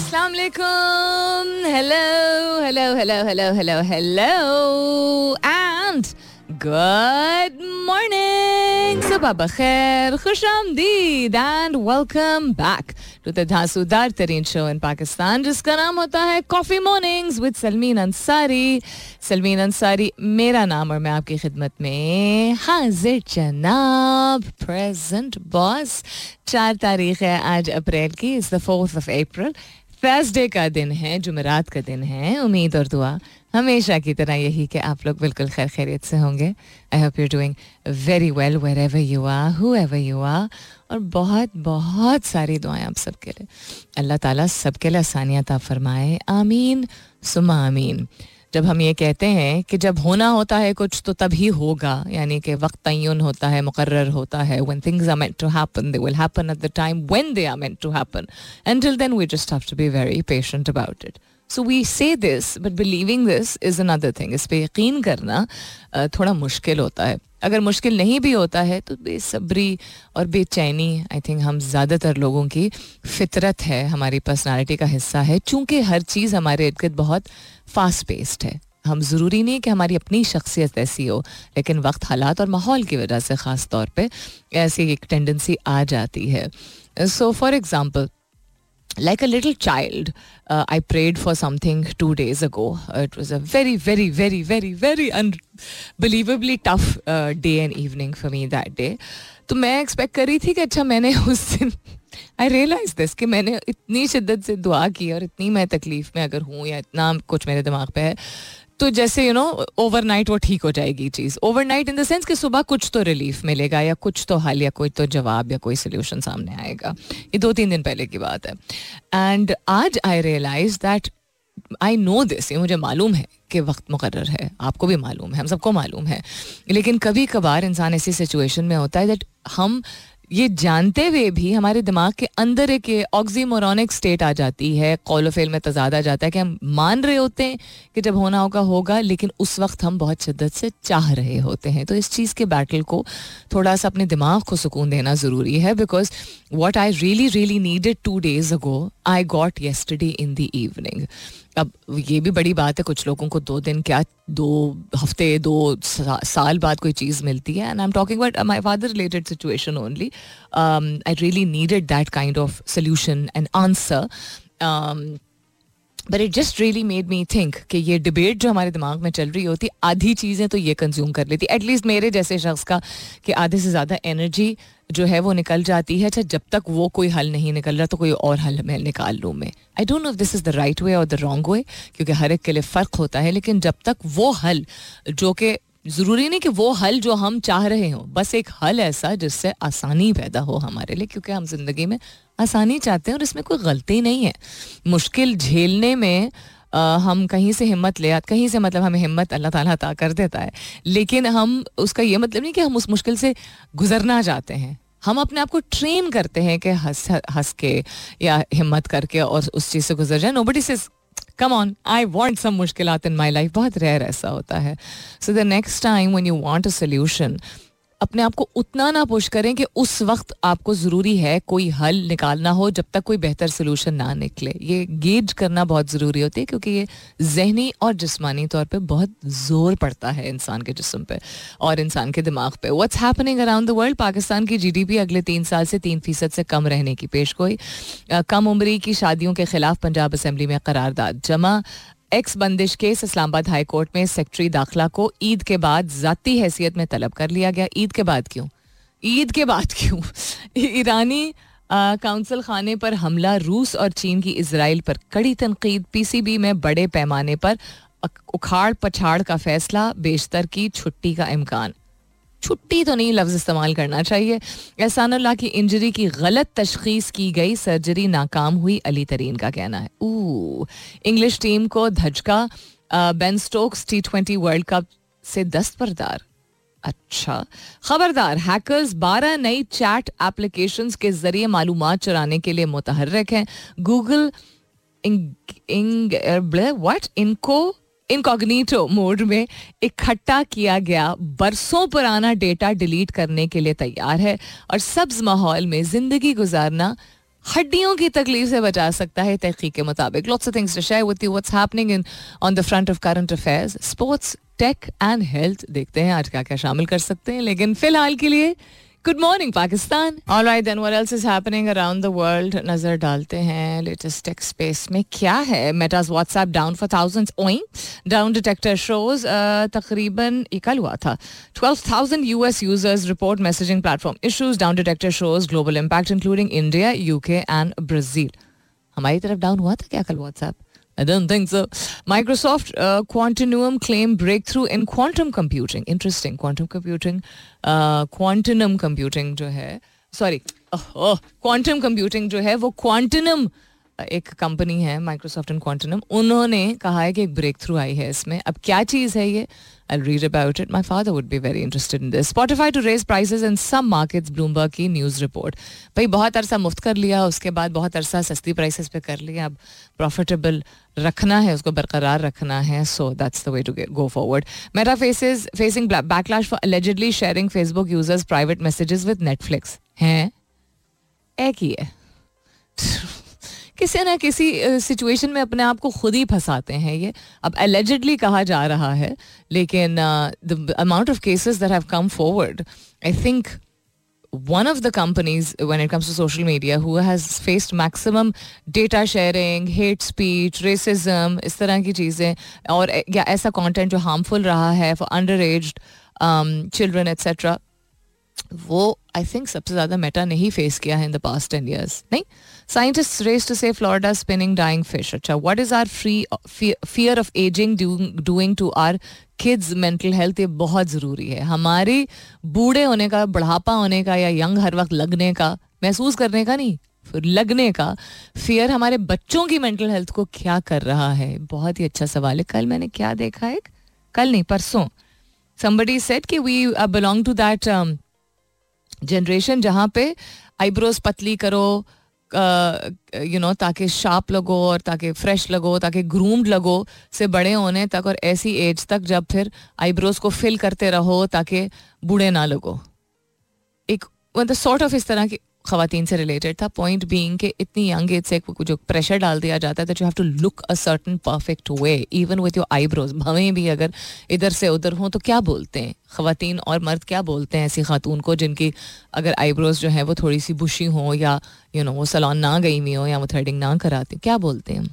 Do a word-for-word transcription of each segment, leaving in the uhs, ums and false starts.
अस्सलाम वालेकुम. Hello, hello, hello, hello, hello, hello, and good morning. सुबह बखैर, खुश आमदीद, and welcome back to the धांसूदार तरीन शो in पाकिस्तान, जिसका नाम होता है coffee mornings with Salmeen Ansari. Salmeen Ansari मेरा नाम और मैं आपकी खिदमत में हाजिर जनाब. Present boss. चार तारीख है आज अप्रैल की. It's the fourth of April. Thursday का दिन है, जुमेरात का दिन है. उम्मीद और दुआ हमेशा की तरह यही कि आप लोग बिल्कुल खैर खैरियत से होंगे. I hope you are doing very well wherever you are, whoever you are. और बहुत बहुत सारी दुआएं आप सबके लिए. अल्लाह ताला सबके लिए आसानियत आप फरमाए. आमीन सुमा आमीन. जब हम ये कहते हैं कि जब होना होता है कुछ तो तभी होगा, यानी कि वक्त तय्युन होता है, मुकर्रर होता है. when things are meant to happen, they will happen at the time when they are meant to happen. Until then, we just have to be very patient about it. So we say this, but believing this is another thing. इस पे यकीन करना थोड़ा मुश्किल होता है. अगर मुश्किल नहीं भी होता है तो बेसब्री और बेचैनी आई थिंक हम ज़्यादातर लोगों की फितरत है, हमारी पर्सनालिटी का हिस्सा है. चूँकि हर चीज़ हमारे इर्द गिर्द बहुत फास्ट पेस्ड है. हम ज़रूरी नहीं कि हमारी अपनी शख्सियत ऐसी हो, लेकिन वक्त, हालात और माहौल की वजह से ख़ास तौर पे ऐसी एक टेंडेंसी आ जाती है. So for example, like a little child, uh, I prayed for something two days ago. Uh, it was a very, very, very, very, very unbelievably tough uh, day and evening for me that day. तो मैं expect कर रही थी कि अच्छा मैंने उस दिन आई रियलाइज दिस कि मैंने इतनी शिद्दत से दुआ की और इतनी मैं तकलीफ़ में अगर हूँ या इतना कुछ मेरे दिमाग पे है तो जैसे यू नो ओवरनाइट वो ठीक हो जाएगी चीज़. ओवरनाइट इन द सेंस कि सुबह कुछ तो रिलीफ मिलेगा या कुछ तो हल या कोई तो जवाब या कोई सोल्यूशन सामने आएगा. ये दो तीन दिन पहले की बात है. एंड आज I realise that I know this, ये मुझे मालूम है कि वक्त मुकर्रर है, आपको भी मालूम है, हम सबको मालूम है. लेकिन कभी कभार इंसान ऐसी सिचुएशन में होता है दैट हम ये जानते हुए भी हमारे दिमाग के अंदर एक ऑक्सीमोरॉनिक स्टेट आ जाती है, कौल फेल में तजाद आ जाता है कि हम मान रहे होते हैं कि जब होना होगा होगा, लेकिन उस वक्त हम बहुत शिद्दत से चाह रहे होते हैं. तो इस चीज़ के बैटल को थोड़ा सा अपने दिमाग को सुकून देना ज़रूरी है. Because what I really really needed two days ago I got yesterday in the evening. अब ये भी बड़ी बात है, कुछ लोगों को दो दिन क्या दो हफ्ते दो सा, साल बाद कोई चीज़ मिलती है. And I am talking about my father related situation only. I really needed that kind of solution and answer. But it just really made me think कि ये डिबेट जो हमारे दिमाग में चल रही होती, आधी चीज़ें तो ये कंज्यूम कर लेती, एटलीस्ट मेरे जैसे शख्स का, कि आधे से ज़्यादा एनर्जी जो है वो निकल जाती है. अच्छा, जब तक वो कोई हल नहीं निकल रहा तो कोई और हल मैं निकाल लूँ मैं. I don't know if this is the right way और द रॉन्ग वे, क्योंकि हर एक के लिए फ़र्क होता है. लेकिन जब तक वो हल, जो कि ज़रूरी नहीं कि वो हल जो हम चाह रहे हों, बस एक हल ऐसा जिससे आसानी पैदा हो हमारे लिए, क्योंकि हम जिंदगी में आसानी चाहते हैं और इसमें कोई गलती नहीं है. मुश्किल झेलने में आ, हम कहीं से हिम्मत ले आते, कहीं से मतलब हमें हिम्मत अल्लाह ताला अता कर देता है, लेकिन हम उसका ये मतलब नहीं कि हम उस मुश्किल से गुजरना चाहते हैं. हम अपने आप को ट्रेन करते हैं कि हंस हंस के या हिम्मत करके और उस चीज़ से गुजर जाए. Nobody says come on I want some मुश्किलात इन माई लाइफ. बहुत रेयर ऐसा होता है. So the next time when you want a solution, अपने आप को उतना ना पुश करें कि उस वक्त आपको ज़रूरी है कोई हल निकालना हो जब तक कोई बेहतर सोल्यूशन ना निकले. ये गेज करना बहुत ज़रूरी होती है, क्योंकि ये जहनी और जिस्मानी तौर पे बहुत ज़ोर पड़ता है इंसान के जिस्म पे और इंसान के दिमाग पे. What's happening around the world. Pakistan की जी डी पी अगले तीन साल से तीन फीसद से कम रहने की पेशगोई. कम उम्री की शादियों के खिलाफ पंजाब असम्बली में करारदाद जमा. एक्स बंदिश केस इस्लामाबाद हाई कोर्ट में सेक्रेटरी दाखिला को ईद के बाद ज़ाती हैसियत में तलब कर लिया गया. ईद के बाद क्यों? ईद के बाद क्यों? ईरानी काउंसिल खाने पर हमला. रूस और चीन की इजराइल पर कड़ी तनकीद. पीसीबी में बड़े पैमाने पर उखाड़ पछाड़ का फैसला. बेशतर की छुट्टी का इम्कान. छुट्टी तो नहीं लफ्ज़ इस्तेमाल करना चाहिए. एहसानुल्लाह की इंजरी की गलत तशखीस की गई, सर्जरी नाकाम हुई, अली तरीन का कहना है. ऊ इंग्लिश टीम को धचका. Ben Stokes T twenty world cup से दस्तबरदार. अच्छा, खबरदार, हैकर्स बारह नई चैट एप्लीकेशंस के जरिए मालूमात चुराने के लिए मुतहर्रिक हैं. गूगल इंग, इंग, व्हाट इनको इनकॉग्निटो मोड में इकट्ठा किया गया बरसों पुराना डेटा डिलीट करने के लिए तैयार है और सब्ज माहौल में जिंदगी गुजारना हड्डियों की तकलीफ से बचा सकता है तहकीक के मुताबिक. Lots of things to share with you. What's happening in on the front of current affairs, sports, tech and health. देखते हैं आज क्या क्या शामिल कर सकते हैं. लेकिन फिलहाल के लिए Good morning, Pakistan. All right, then what else is happening around the world? नजर डालते हैं latest tech space में क्या है. Meta's WhatsApp down for thousands. ओई down detector shows uh, तकरीबन ये कल हुआ था. twelve thousand U S users report messaging platform issues. Down detector shows global impact including India, U K and Brazil. हमारी तरफ down हुआ था क्या कल WhatsApp? I don't think so. Microsoft uh, Quantinuum claim breakthrough in quantum computing. Interesting. Quantum computing, uh, quantum computing जो है, sorry, oh, oh, quantum computing जो है वो Quantinuum एक कंपनी है, Microsoft and Quantinuum, उन्होंने कहा है कि एक ब्रेक थ्रू आई है इसमें. अब क्या चीज़ है ये? I'll read about it. My father would be very interested in this. Spotify to raise prices in some markets. Bloomberg की न्यूज़ रिपोर्ट. भाई बहुत अरसा मुफ्त कर लिया, उसके बाद बहुत अरसा सस्ती प्राइसेस पे कर लिया. अब प्रॉफिटेबल रखना है, उसको बरकरार रखना है. So that's the way to get, go forward. Meta faces facing backlash for allegedly sharing Facebook users' private messages with Netflix. हैं? एक ही है. किसी ना किसी सिचुएशन में अपने आप को खुद ही फंसाते हैं ये. अब allegedly कहा जा रहा है, लेकिन the amount of cases that have come forward, I think one of the companies when it comes to social media who has faced maximum data sharing, hate speech, racism, इस तरह की चीज़ें, और या ऐसा content जो harmful रहा है for underaged um, children et cetera, वो आई थिंक सबसे ज़्यादा मेटा ने ही फेस किया है in the past ten years. नहीं, scientist race to save Florida spinning dying fish. अच्छा, what is our free fear of ageing doing to our kids mental health? ये बहुत ज़रूरी है. हमारे बूढ़े होने का, बुढ़ापा होने का या यंग हर वक्त लगने का, महसूस करने का नहीं, फिर लगने का फियर हमारे बच्चों की मेंटल हेल्थ को क्या कर रहा है? बहुत ही अच्छा सवाल है. कल मैंने क्या देखा, एक कल नहीं परसों somebody said कि we belong to that um, generation जहाँ पे आईब्रोज पतली करो, यू नो, ताकि शार्प लगो और ताकि फ्रेश लगो, ताकि ग्रूम्ड लगो, से बड़े होने तक और ऐसी एज तक जब फिर आईब्रोज को फिल करते रहो ताकि बूढ़े ना लगो. एक मतलब सॉर्ट ऑफ इस तरह की ख़वातीन से रिलेटेड था. पॉइंट बीइंग कि इतनी यंग एज से जो प्रेशर डाल दिया जाता है that you have to look a certain perfect way even with your eyebrows. भवें भी अगर इधर से उधर हों तो क्या बोलते हैं ख़वातीन और मर्द, क्या बोलते हैं ऐसी खातून को जिनकी अगर आईब्रोज जो है वो थोड़ी सी बुशी हो या यू नो वो सलोन ना गई हुई हो या वो थ्रेडिंग ना कराती, क्या बोलते हैं?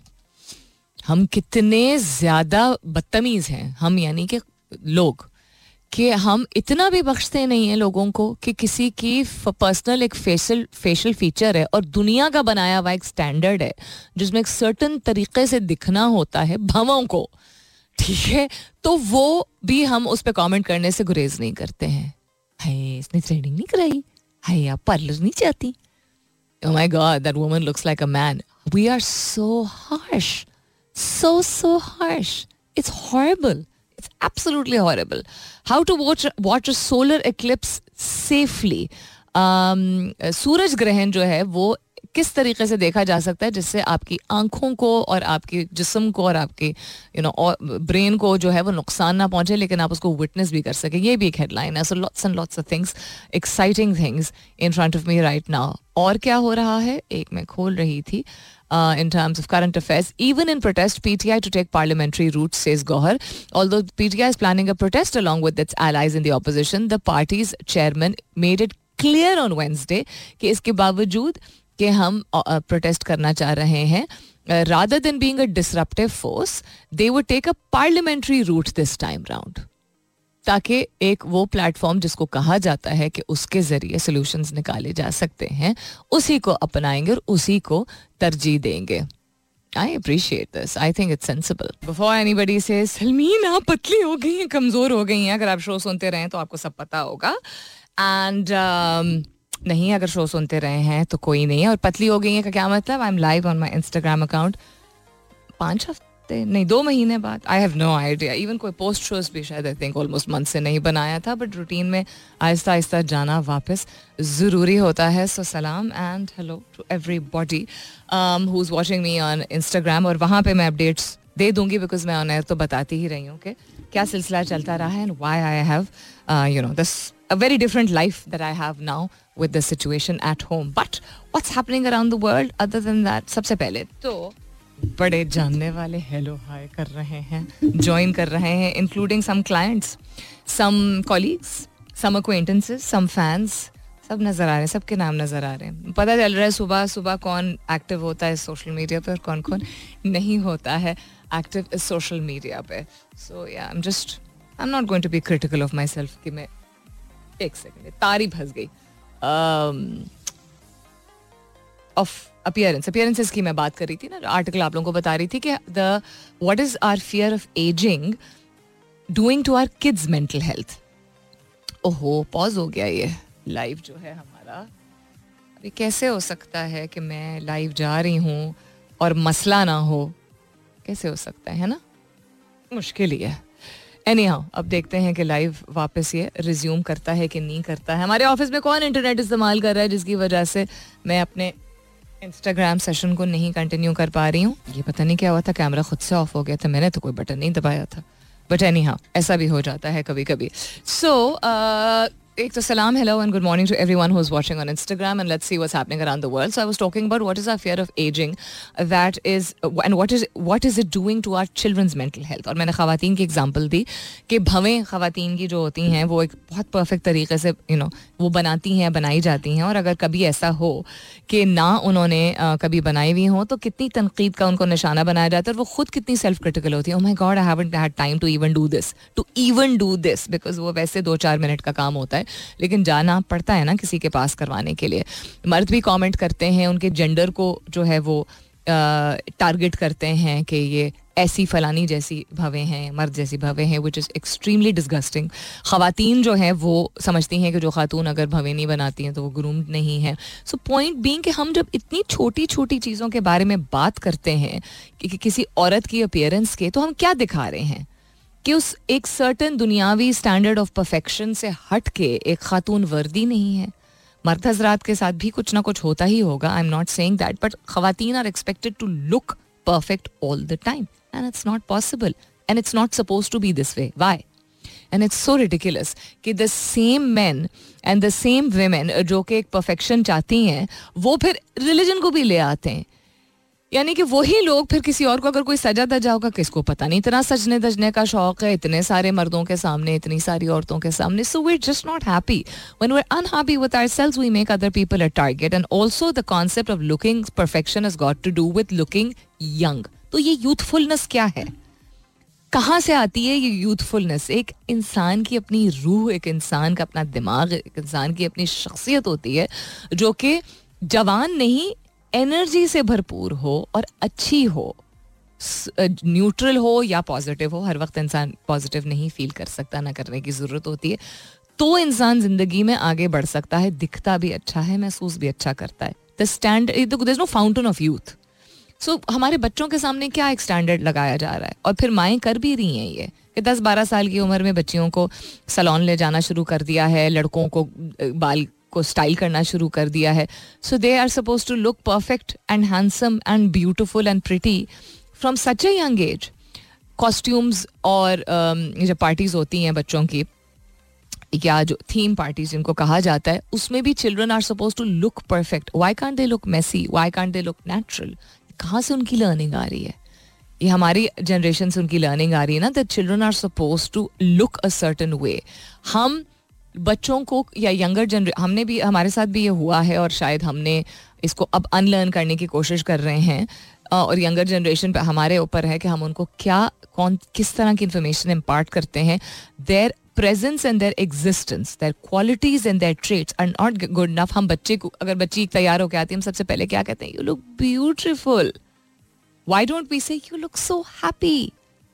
हम कितने ज़्यादा बदतमीज़ हैं हम, यानी कि लोग, कि हम इतना भी बख्शते नहीं हैं लोगों को कि किसी की पर्सनल एक फेशियल फेशियल फीचर है और दुनिया का बनाया हुआ एक स्टैंडर्ड है जिसमें एक सर्टन तरीके से दिखना होता है भवों को, ठीक है, तो वो भी हम उस पर कमेंट करने से गुरेज नहीं करते हैं. हाय इसने थ्रेडिंग नहीं कराई, हाय आप पार्लर नहीं जाती, oh my god that woman looks like a man. We are so harsh, so so harsh. It's horrible. It's absolutely horrible. How to watch watch a solar eclipse safely. um, सूरज ग्रहण जो है वो किस तरीके से देखा जा सकता है जिससे आपकी आंखों को और आपके जिस्म को और आपके यू नो ब्रेन को जो है वो नुकसान ना पहुंचे, लेकिन आप उसको विटनेस भी कर सके. ये भी एक हेडलाइन है. So lots and lots of things, exciting things in front of me right now. और क्या हो रहा है, एक मैं खोल रही थी. Uh, in terms of current affairs, even in protest, P T I to take parliamentary route, says Gohar. Although P T I is planning a protest along with its allies in the opposition, the party's chairman made it clear on Wednesday कि इसके बावजूद कि हम uh, protest करना चाह रहे हैं, uh, rather than being a disruptive force, they would take a parliamentary route this time round. ताकि एक वो प्लेटफॉर्म जिसको कहा जाता है कि उसके ज़रिए सॉल्यूशंस निकाले जा सकते हैं, उसी को अपनाएंगे और उसी को तरजीह देंगे. I appreciate this. I think it's sensible. Before anybody says Salmeen आप पतली हो गई हैं, कमज़ोर हो गई हैं, अगर आप शो सुनते रहें तो आपको सब पता होगा. एंड um, नहीं, अगर शो सुनते रहे हैं तो कोई नहीं है. और पतली हो गई हैं का क्या मतलब? I am live on my Instagram account पाँच हफ्ते नहीं दो महीने बाद. I have no idea. Even कोई पोस्ट शोज भी शायद आई थिंक ऑलमोस्ट मंथ से नहीं बनाया था, बट रूटीन में आहिस्ता आहिस्ता जाना वापस ज़रूरी होता है. सो सलाम and hello to everybody who is watching me on Instagram. और वहाँ पे मैं अपडेट्स दे दूंगी बिकॉज मैं ऑन एयर तो बताती ही रही हूँ कि क्या सिलसिला चलता रहा है and why I have you know this a very different life that I have now with the situation at home. But what's happening around the world other than that? सबसे पहले तो बड़े जानने वाले हेलो हाय कर रहे हैं, join कर रहे हैं, including some clients, some colleagues, some acquaintances, some fans, सब नज़र आ रहे हैं, सबके नाम नज़र आ रहे हैं. पता चल रहा है सुबह सुबह कौन एक्टिव होता है सोशल मीडिया पे और कौन कौन नहीं होता है एक्टिव सोशल मीडिया पे. So yeah I am just I am not going to be critical of myself कि मैं एक सेकेंड तारी फंस गई. ऑफ अपीयरेंस अपीयरेंसेस की मैं बात कर रही थी ना, आर्टिकल आप लोगों को बता रही थी कि the what is our fear of ageing doing to our kids mental health. ओहो पॉज हो गया ये लाइव जो है हमारा. अभी कैसे हो सकता है कि मैं लाइव जा रही हूँ और मसला ना हो, कैसे हो सकता है, है ना, मुश्किल ही है. एनीहाउ अब देखते हैं कि लाइव वापस ये रिज्यूम करता है कि नहीं करता है. हमारे ऑफिस में कौन इंटरनेट इस्तेमाल कर रहा है जिसकी वजह से मैं अपने इंस्टाग्राम सेशन को नहीं कंटिन्यू कर पा रही हूँ. ये पता नहीं क्या हुआ था, कैमरा खुद से ऑफ हो गया था, मैंने तो कोई बटन नहीं दबाया था. बट एनीहाउ ऐसा भी हो जाता है कभी कभी. सो एक तो सलाम, hello and good morning to everyone who is watching on Instagram, and let's see what's happening around the world. So I was talking about what is our fear of aging, that is, and what is what is it doing to our children's mental health. और मैंने ख़वातीन की example दी कि भवें ख़वातीन की जो होती हैं वो एक बहुत परफेक्ट तरीके से यू नो वो बनाती हैं, बनाई जाती हैं, और अगर कभी ऐसा हो कि ना उन्होंने uh, कभी बनाई हुई हो तो कितनी तनकीद का उनको निशाना बनाया जाता है और वो खुद कितनी सेल्फ क्रिटिकल होती है. Oh my God, I haven't had time to even do this to even do this because वो वैसे दो चार मिनट का काम होता है, लेकिन जाना पड़ता है ना किसी के पास करवाने के लिए. मर्द भी कमेंट करते हैं, उनके जेंडर को जो है वो टारगेट करते हैं कि ये ऐसी फलानी जैसी भवें हैं, मर्द जैसी भवें हैं, विच इज़ एक्सट्रीमली डिस्गस्टिंग. ख़वातीन जो हैं वो समझती हैं कि जो खातून अगर भवें नहीं बनाती हैं तो वो ग्रूम्ड नहीं है. सो पॉइंट बीइंग कि हम जब इतनी छोटी छोटी चीज़ों के बारे में बात करते हैं कि, कि किसी औरत की अपीयरेंस के, तो हम क्या दिखा रहे हैं कि उस एक सर्टन दुनियावी स्टैंडर्ड ऑफ परफेक्शन से हट के एक खातून वर्दी नहीं है. मर्द हजरात के साथ भी कुछ ना कुछ होता ही होगा, I am not saying that, but खवातीन are expected to look perfect all the time, and it's not possible, and it's not supposed to be this way. Why? And it's so ridiculous कि the same men and the same women जो कि एक perfection चाहती हैं वो फिर religion को भी ले आते हैं. यानी कि वही लोग फिर किसी और को अगर कोई सजा दजा होगा, किसको पता नहीं, इतना सजने दजने का शौक है इतने सारे मर्दों के सामने, इतनी सारी औरतों के सामने. So we're just not happy. When we're unhappy with ourselves, we make other people a target. And also the concept of looking perfection has got to do with looking young. तो ये youthfulness क्या है, कहाँ से आती है ये youthfulness? एक इंसान की अपनी रूह, एक इंसान का अपना दिमाग, एक इंसान की अपनी शख्सियत होती है जो कि जवान नहीं, एनर्जी से भरपूर हो और अच्छी हो, न्यूट्रल हो या पॉजिटिव हो. हर वक्त इंसान पॉजिटिव नहीं फील कर सकता, ना करने की ज़रूरत होती है. तो इंसान ज़िंदगी में आगे बढ़ सकता है, दिखता भी अच्छा है, महसूस भी अच्छा करता है. The stand there is no fountain of youth. So हमारे बच्चों के सामने क्या एक स्टैंडर्ड लगाया जा रहा है, और फिर माएँ कर भी रही हैं ये कि दस बारह साल की उम्र में बच्चियों को सैलून ले जाना शुरू कर दिया है, लड़कों को बाल को स्टाइल करना शुरू कर दिया है. So they are supposed to look perfect and handsome and beautiful and pretty from such a young age. Costumes और um, जो पार्टीज होती हैं बच्चों की, या जो थीम पार्टीज जिनको कहा जाता है, उसमें भी children are supposed to look perfect. Why can't they look messy, why can't they look natural? कहाँ से उनकी लर्निंग आ रही है? ये हमारी जनरेशन से उनकी लर्निंग आ रही है ना, that children are supposed to look a certain way. हम बच्चों को या यंगर जनरेशन, हमने भी, हमारे साथ भी ये हुआ है और शायद हमने इसको अब अनलर्न करने की कोशिश कर रहे हैं, और यंगर जनरेशन पे हमारे ऊपर है कि हम उनको क्या, कौन, किस तरह की इंफॉर्मेशन इम्पार्ट करते हैं. Their presence and their existence, their qualities and their traits are not good enough. हम बच्चे को, अगर बच्ची तैयार होकर आती है, हम सबसे पहले क्या कहते हैं? You look beautiful. Why don't we say you look so happy?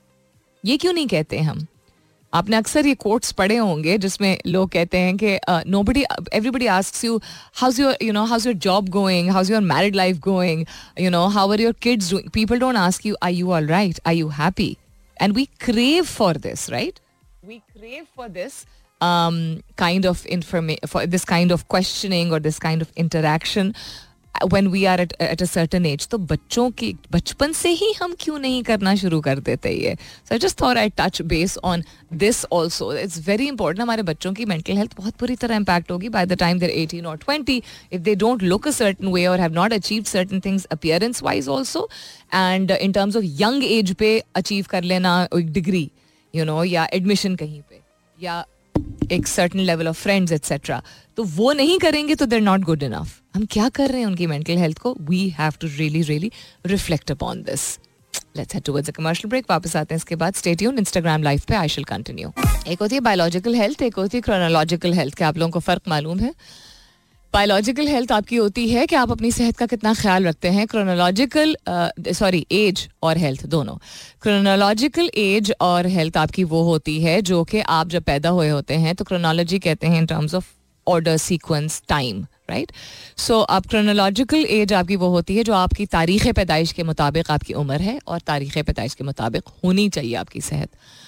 ये क्यों नहीं कहते हम? आपने अक्सर ये कोट्स पढ़े होंगे जिसमें लोग कहते हैं कि nobody, everybody asks you how's your, you know, how's your job going, how's your married life going, you know, how are your kids doing. People don't ask you are you all right, are you happy? And we crave for this, right? We crave for this um, kind of information, for this kind of questioning or this kind of interaction. when we are at, at a certain age. तो बच्चों की बचपन से ही हम क्यों नहीं करना शुरू कर देते ये. So I just thought I'd touch base on this also. It's very important. हमारे बच्चों की mental health बहुत बुरी तरह impact होगी by the time they're eighteen or twenty if they don't look a certain way or have not achieved certain things appearance wise also, and uh, in terms of young age पे achieve कर लेना एक degree, you know, या admission कहीं पे या एक certain level of friends et cetera. तो वो नहीं करेंगे तो they're not good enough. हम क्या कर रहे हैं उनकी mental health को? We have to really really reflect upon this. Let's head towards a commercial break. वापस आते हैं इसके बाद. Stay tuned. Instagram live पे I shall continue. एक होती है biological health, एक होती है chronological health. क्या आप लोगों को फ़र्क मालूम है? बायोलॉजिकल हेल्थ आपकी होती है कि आप अपनी सेहत का कितना ख्याल रखते हैं. क्रोनोलॉजिकल सॉरी एज और हेल्थ दोनों. क्रोनोलॉजिकल एज और हेल्थ आपकी वो होती है जो कि आप जब पैदा हुए होते हैं तो क्रोनोलॉजी कहते हैं in terms of order sequence time, right. So आप क्रोनोलॉजिकल एज आपकी वो होती है जो आपकी तारीख़ पैदाइश के मुताबिक आपकी उम्र है और तारीख़ पैदाइश के मुताबिक होनी चाहिए आपकी सेहत.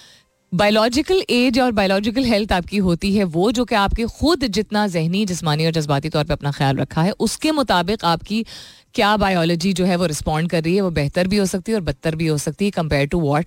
बायोलॉजिकल एज और बायोलॉजिकल हेल्थ आपकी होती है वो जो कि आपके खुद जितना जहनी जिस्मानी और जज्बाती तौर पे अपना ख्याल रखा है उसके मुताबिक आपकी क्या बायोलॉजी जो है वो रिस्पॉन्ड कर रही है. वो बेहतर भी हो सकती है और बदतर भी हो सकती है compare to what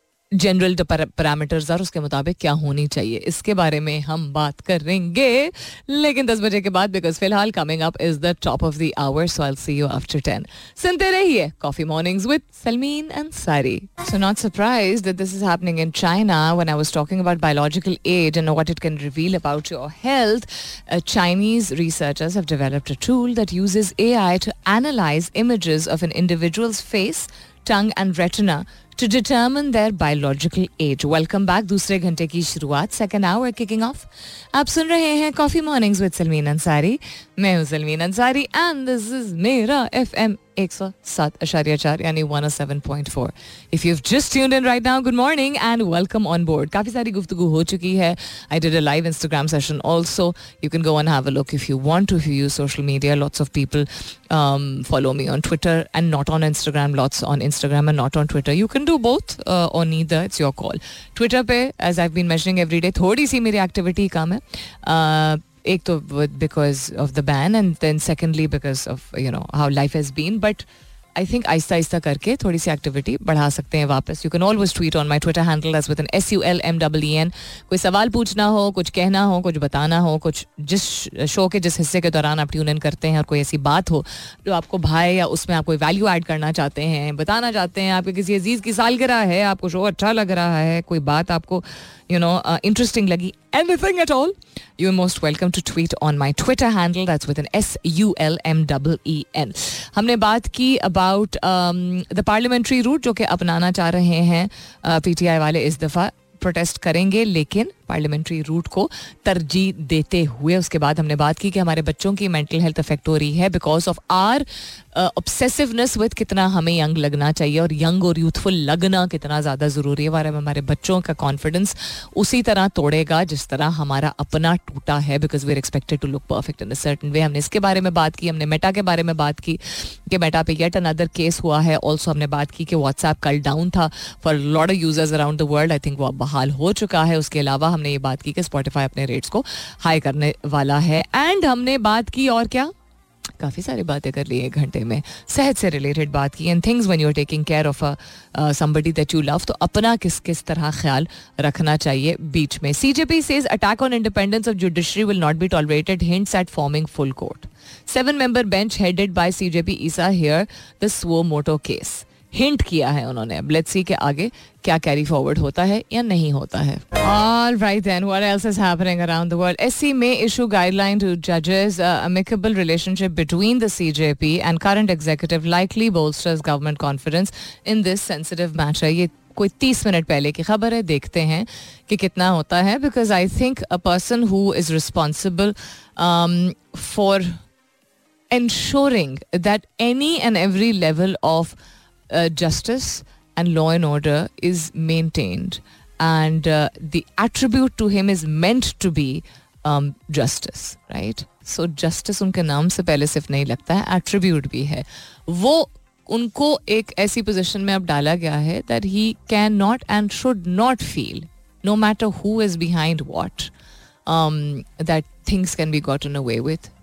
general parameters और उसके मुताबिक क्या होनी चाहिए. इसके बारे में हम बात करेंगे लेकिन दस बजे के बाद, बिकॉज फिलहाल coming up is the top of the hour. So I will see you after ten. सुनते रहिए coffee mornings with Salmeen Ansari. So not surprised that this is happening in China. When I was talking about biological age and what it can reveal about your health, Chinese researchers have developed a tool that uses A I to analyze images of an individual's face, tongue and retina to determine their biological age. Welcome back. दूसरे घंटे की शुरुआत, second hour kicking off. आप सुन रहे हैं Coffee Mornings with Salmeen Ansari. मैं हूँ Salmeen Ansari and this is मेरा F M one oh seven point four यानी one oh seven point four. If you've just tuned in right now, good morning and welcome on board. काफ़ी सारी गुफ्तगू हो चुकी है. I did a live Instagram session also. You can go and have a look if you want to, if you use social media. Lots of people um, follow me on Twitter and not on Instagram. Lots on Instagram and not on Twitter. You can do both uh, or neither. It's your call. Twitter पे, as I've been mentioning every day, थोड़ी सी मेरी activity कम है. Uh, एक तो because of the ban and then secondly because of, you know, how life has been. But I think Aahista Aahista करके थोड़ी सी activity बढ़ा सकते हैं वापस. You can always tweet on my Twitter handle as with an S U L M E E N. कोई सवाल पूछना हो, कुछ कहना हो, कुछ बताना हो, कुछ जिस शो के जिस हिस्से के दौरान आप ट्यून इन करते हैं और कोई ऐसी बात हो जो आपको भाई या उसमें आप कोई वैल्यू ऐड करना चाहते हैं, बताना चाहते हैं, आपके किसी अजीज़ की सालगिरह है, आपको शो अच्छा लग रहा है, कोई बात आपको you know uh, interesting lagi, anything at all, you're most welcome to tweet on my Twitter handle. That's with an S U L M E E N. हमने बात की about um, the parliamentary route जो कि अपनाना चाह रहे हैं uh, P T I वाले. इस दफ़ा प्रोटेस्ट करेंगे लेकिन पार्लियामेंट्री रूट को तरजीह देते हुए. उसके बाद हमने बात की कि हमारे बच्चों की मेंटल हेल्थ अफेक्ट हो रही है because of our obsessiveness with कितना हमें यंग लगना चाहिए और यंग और यूथफुल लगना कितना ज़्यादा ज़रूरी है. हमारे हमारे बच्चों का कॉन्फिडेंस उसी तरह तोड़ेगा जिस तरह हमारा अपना टूटा है because we are expected to look perfect in a certain way. हमने इसके बारे में बात की. हमने मेटा के बारे में बात की कि मेटा पे येट अनदर केस हुआ है. ऑल्सो हमने बात की कि व्हाट्सएप कल डाउन था for lot of users around the world. I think वो अब बहाल हो चुका है. उसके अलावा हमने ये बात की कि स्पॉटिफाई अपने रेट्स को हाई करने वाला है. एंड हमने बात की और क्या, काफ़ी सारी बातें कर ली एक घंटे में. सेहत से रिलेटेड बात की and things when you are taking care of a somebody that you love. तो अपना किस किस तरह ख्याल रखना चाहिए बीच में. CJP says attack on independence of judiciary will not be tolerated, hints at forming full court. Seven member bench headed by CJP Isa hear the suo motu case. Hint किया है उन्होंने. अब लेट्स सी के आगे क्या कैरी फॉरवर्ड होता है या नहीं होता है. All right then, what else is happening around the world? S C may issue guideline to judges. Uh, amicable relationship between the C J P and current executive likely bolsters government confidence in this sensitive matter. ये कोई तीस minute पहले की खबर है. देखते हैं कि कितना होता है. Because I think a person who is responsible um, for ensuring that any and every level of Uh, justice and law and order is maintained and uh, the attribute to him is meant to be um, justice, right? So justice उनके नाम से पहले सिर्फ नहीं लगता है, attribute भी है. वो उनको एक ऐसी पोजीशन में अब डाला गया है that he can not and should not feel, no matter who is behind what, um, that things can be gotten away with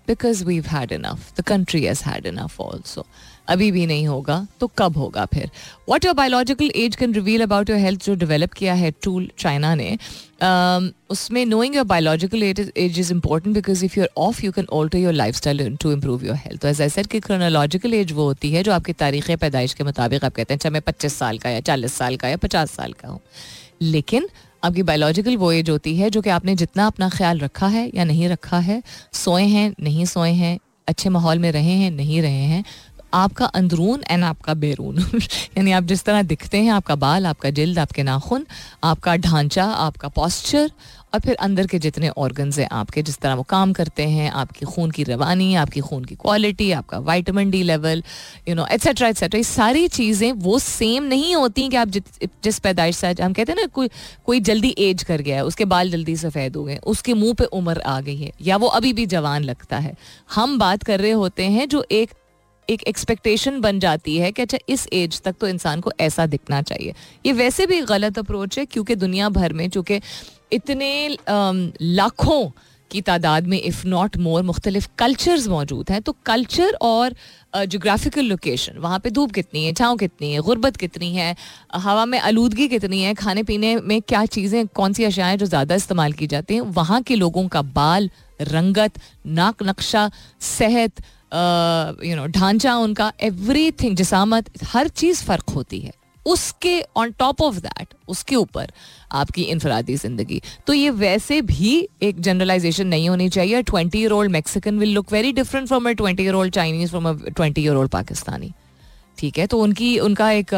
because we've had enough, the country has had enough also. अभी भी नहीं होगा तो कब होगा फिर? What your biological age can reveal about your health, जो develop किया है टूल चाइना ने, um, उसमें knowing your biological age is important because if you are of you can alter your life style to improve your health. तो as I said कि chronological age वो होती है जो आपकी तारीख़ पैदाइश के मुताबिक आप कहते हैं अच्छा मैं पच्चीस साल का या चालीस साल का या पचास साल का हूँ. लेकिन आपकी बायोलॉजिकल वो एज होती है जो कि आपने जितना अपना ख्याल रखा है या नहीं रखा है, सोए हैं नहीं सोए हैं, अच्छे माहौल में रहे हैं नहीं रहे हैं, आपका अंदरून एंड आपका बैरून यानी आप जिस तरह दिखते हैं, आपका बाल, आपका जिल्द, आपके नाखून, आपका ढांचा, आपका पॉस्चर, और फिर अंदर के जितने ऑर्गन्स हैं आपके, जिस तरह वो काम करते हैं, आपकी खून की रवानी, आपकी खून की क्वालिटी, आपका vitamin D level, you know etcetera etcetera, ये सारी चीज़ें वो सेम नहीं होती कि आप जिस जिस पैदाइश से, हम कहते हैं ना कोई कोई जल्दी एज कर गया है, उसके बाल जल्दी सफ़ेद हो गए, उसके मुंह पे उम्र आ गई है, या वो अभी भी जवान लगता है. हम बात कर रहे होते हैं जो एक एक एक्सपेक्टेशन बन जाती है कि अच्छा इस एज तक तो इंसान को ऐसा दिखना चाहिए. ये वैसे भी गलत अप्रोच है क्योंकि दुनिया भर में चूँकि इतने लाखों की तादाद में इफ़ नॉट मोर मुख्तलिफ कल्चर्स मौजूद हैं, तो कल्चर और जोग्राफिकल लोकेशन, वहाँ पे धूप कितनी है, छाँव कितनी है, गुर्बत कितनी है, हवा में आलूदगी कितनी है, खाने पीने में क्या चीज़ें, कौन सी अशियाएँ जो ज़्यादा इस्तेमाल की जाती हैं, वहाँ के लोगों का बाल, रंगत, नाक नक्शा, सेहत, यू नो ढांचा, उनका एवरीथिंग, जिसामत, हर चीज़ फ़र्क होती है. उसके ऑन टॉप ऑफ दैट, उसके ऊपर आपकी इनफरादी ज़िंदगी. तो ये वैसे भी एक जनरलाइजेशन नहीं होनी चाहिए. Twenty year old Mexican will look very different from a twenty year old Chinese, from a twenty year old Pakistani. ठीक है, तो उनकी उनका एक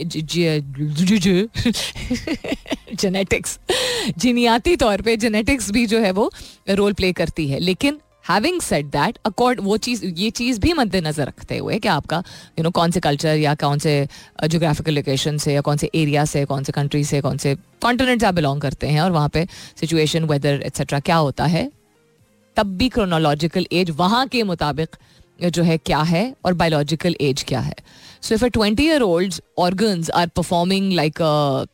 जेनेटिक्स, जीनियाती तौर पे जेनेटिक्स भी जो है वो रोल प्ले करती है. लेकिन हैविंग सेड दैट, अकॉर्ड वो चीज़ ये चीज़ भी मद्देनज़र रखते हुए कि आपका यू नो कौन से कल्चर या कौन से जोग्राफिकल लोकेशन से या कौन से एरिया से, कौन से कंट्री से, कौन से कॉन्टिनेंट से आप बिलोंग करते हैं और वहाँ पे सिचुएशन, वेदर एट्सेट्रा क्या होता है, तब भी क्रोनोलॉजिकल एज वहाँ के मुताबिक जो है क्या है और बायोलॉजिकल एज क्या है. So if a twenty year olds organs are performing like a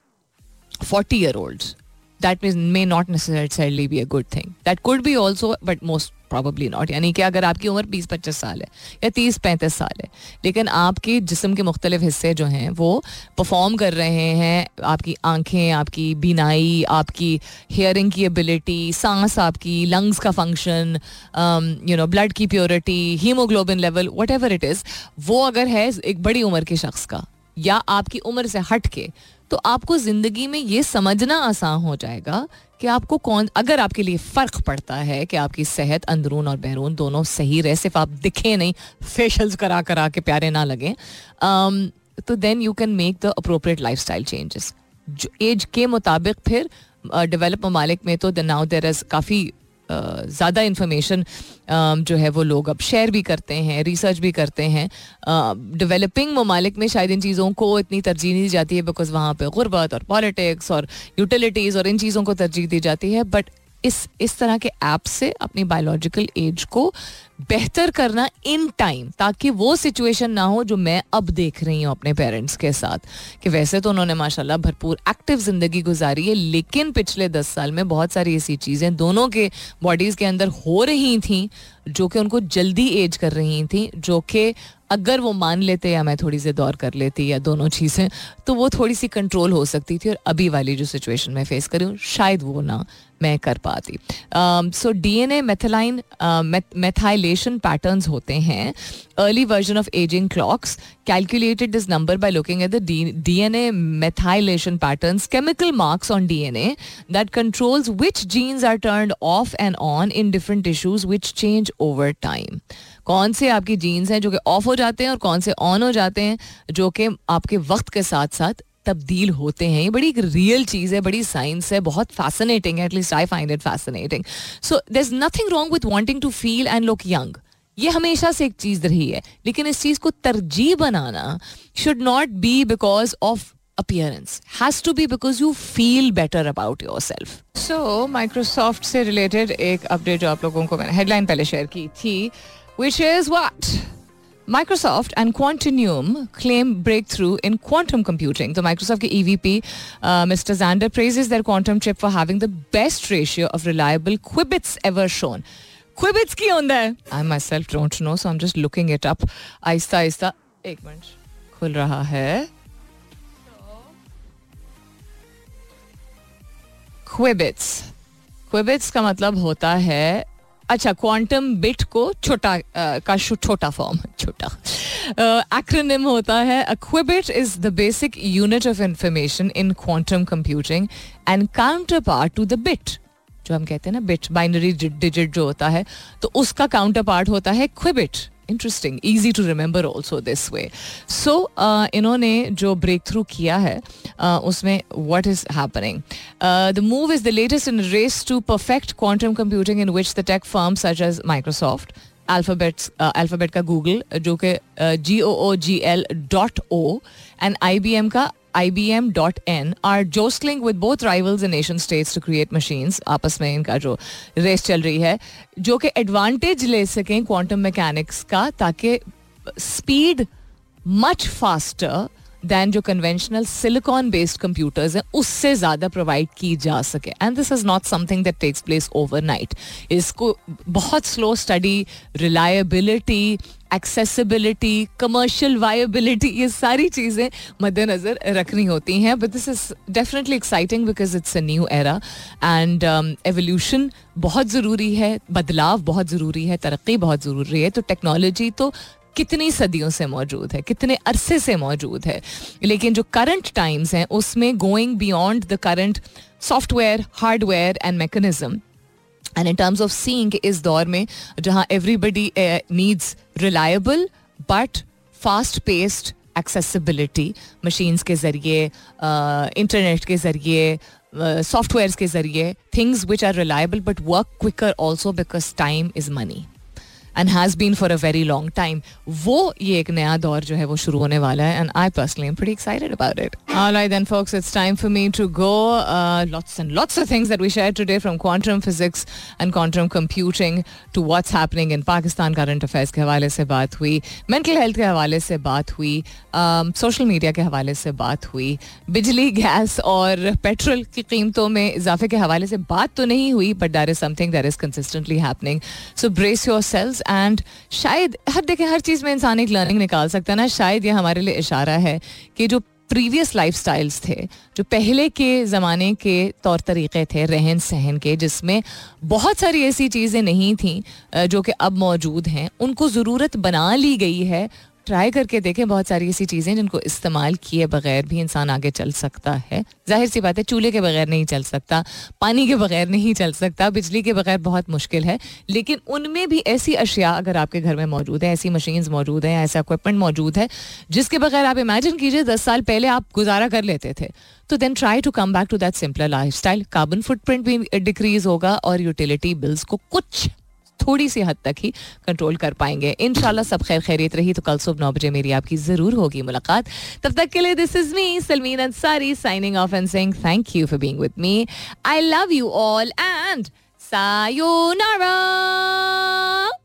forty year olds, that may not necessarily be a good thing. That could be also, but most probably not. यानी कि अगर आपकी उम्र बीस पच्चीस साल है या तीस पैंतीस साल है, लेकिन आपके जिस्म के मुख्तलिफ हिस्से जो हैं वो परफॉर्म कर रहे हैं, आपकी आंखें, आपकी बीनाई, आपकी हेयरिंग की एबिलिटी, सांस आपकी, लंग्स का फंक्शन, यू नो ब्लड की purity, haemoglobin level, whatever it is, वो अगर है एक बड़ी उम्र के शख्स का या आपकी उम्र से हट के, तो आपको ज़िंदगी में ये समझना आसान हो जाएगा कि आपको कौन, अगर आपके लिए फ़र्क पड़ता है कि आपकी सेहत अंदरून और बैरून दोनों सही रहे, सिर्फ आप दिखें नहीं, फेशियल्स करा करा के प्यारे ना लगें, तो then you can make the appropriate life style changes जो एज के मुताबिक. फिर डेवलप ममालिक में तो नाउ देयर इज़ काफ़ी ज़्यादा इन्फॉर्मेशन जो है वो लोग अब शेयर भी करते हैं, रिसर्च भी करते हैं. डेवलपिंग ममालिक में शायद इन चीज़ों को इतनी तरजीह नहीं दी जाती है बिकॉज वहाँ पे गुर्बत और पॉलिटिक्स और यूटिलिटीज़ और इन चीज़ों को तरजीह दी जाती है. बट इस इस तरह के ऐप से अपनी बायोलॉजिकल एज को बेहतर करना इन टाइम, ताकि वो सिचुएशन ना हो जो मैं अब देख रही हूँ अपने पेरेंट्स के साथ, कि वैसे तो उन्होंने माशाल्लाह भरपूर एक्टिव ज़िंदगी गुजारी है, लेकिन पिछले दस साल में बहुत सारी ऐसी चीज़ें दोनों के बॉडीज़ के अंदर हो रही थी जो कि उनको जल्दी एज कर रही थी, जो कि अगर वो मान लेते या मैं थोड़ी सी दौर कर लेती या दोनों चीज़ें, तो वो थोड़ी सी कंट्रोल हो सकती थी. और अभी वाली जो सिचुएशन मैं फेस कर रही हूँ शायद वो ना मैं कर पाती. So DNA methylene methylation patterns होते हैं. Early version of ageing clocks calculated this number by looking at the DNA methylation patterns, chemical marks on DNA that controls which genes are turned off and on in different tissues which change over time. कौन से आपकी jeans हैं जो कि of हो जाते हैं और कौन से ऑन हो जाते हैं जो कि आपके वक्त के साथ साथ तब्दील होते हैं. ये बड़ी एक रियल चीज़ है, बड़ी साइंस है, बहुत फैसिनेटिंग है, at least I find it fascinating. So there is nothing wrong with wanting to feel and look young. ये हमेशा से एक चीज़ रही है, लेकिन इस चीज़ को तरजीह बनाना should not be because of appearance, has to be because you feel better about yourself. So Microsoft से related एक अपडेट जो आप लोगों को मैंने हेडलाइन पहले शेयर की थी, which is what? Microsoft and Quantinuum claim breakthrough in quantum computing. तो Microsoft के E V P uh, Mister Zander praises their quantum chip for having the best ratio of reliable qubits ever shown. क्विबिट्स की होता है? I myself don't know, so I am just looking it up. आहिस्ता आहिस्ता एक minute खुल रहा है. क्विबिट्स. क्विबिट्स का मतलब होता है, अच्छा, क्वांटम बिट को छोटा का छोटा फॉर्म, छोटा एक्रोनिम होता है. A qubit is the basic unit of information in quantum computing and counterpart to the bit. जो हम कहते हैं ना बिट, बाइनरी डिजिट जो होता है, तो उसका काउंटर पार्ट होता है qubit. Interesting, easy to remember also this way. So इन्होंने जो ब्रेक थ्रू किया है uh, उसमें what is happening. The move is the latest in race to perfect quantum computing in which the tech firm such as Microsoft, alphabets Alphabet का Google जो कि G O O G L dot O and I B M का I B M dot N are jostling with both rivals and nation states to create machines. आपस में इनका जो race चल रही है, जो कि एडवांटेज ले सकें क्वांटम मैकेनिक्स का, ताकि स्पीड मच फास्टर दैन जो कन्वेंशनल सिलिकॉन बेस्ड कंप्यूटर्स हैं उससे ज़्यादा प्रोवाइड की जा सके. And this is not something that takes place overnight. इसको बहुत slow study, reliability, accessibility, commercial viability, ये सारी चीज़ें मद्देनज़र रखनी होती हैं. But this is definitely exciting because it's a new era and evolution बहुत ज़रूरी है, बदलाव बहुत ज़रूरी है, तरक्की बहुत ज़रूरी है. तो टेक्नोलॉजी तो कितनी सदियों से मौजूद है, कितने अरसे से मौजूद है, लेकिन जो करंट टाइम्स हैं उसमें going beyond the current software, hardware and mechanism. And in terms of seeing इस दौर में जहाँ everybody needs reliable but fast paced accessibility, machines के ज़रिए, इंटरनेट के ज़रिए, सॉफ्टवेयर्स के ज़रिए, things which are reliable but work quicker also because time is money and has been for a very long time. वो ये एक नया दौर जो है वो शुरू होने वाला है and I personally am pretty excited about it. All right then folks, it's time for me to go. Uh, lots and lots of things that we shared today, from quantum physics and quantum computing to what's happening in Pakistan, current affairs के हवाले से बात हुई, mental health के हवाले से बात हुई, um, social media के हवाले से बात हुई, बिजली, गैस और पेट्रोल की कीमतों में इजाफे के हवाले से बात तो नहीं हुई, but that is something that is consistently happening. So brace yourselves. And शायद हर देखें हर चीज़ में इंसान एक लर्निंग निकाल सकता है ना. शायद ये हमारे लिए इशारा है कि जो प्रीवियस लाइफ स्टाइल्स थे, जो पहले के ज़माने के तौर तरीक़े थे रहन सहन के, जिसमें बहुत सारी ऐसी चीज़ें नहीं थीं जो कि अब मौजूद हैं, उनको ज़रूरत बना ली गई है. ट्राई करके देखें, बहुत सारी ऐसी चीज़ें जिनको इस्तेमाल किए बगैर भी इंसान आगे चल सकता है. जाहिर सी बात है, चूल्हे के बगैर नहीं चल सकता, पानी के बगैर नहीं चल सकता, बिजली के बगैर बहुत मुश्किल है, लेकिन उनमें भी ऐसी अशिया अगर आपके घर में मौजूद है, ऐसी मशीन्स मौजूद हैं, ऐसा इक्विपमेंट मौजूद है जिसके बगैर आप इमेजिन कीजिए दस साल पहले आप गुजारा कर लेते थे, तो then try to come back to that simpler lifestyle. Carbon footprint भी डिक्रीज होगा और यूटिलिटी बिल्स को कुछ थोड़ी सी हद तक ही कंट्रोल कर पाएंगे. इंशाल्लाह सब खैर खैरियत रही तो कल सुबह नौ बजे मेरी आपकी ज़रूर होगी मुलाकात. तब तक के लिए this is me Salmeen Ansari signing off and saying thank you for being with me. I love you all and sayonara.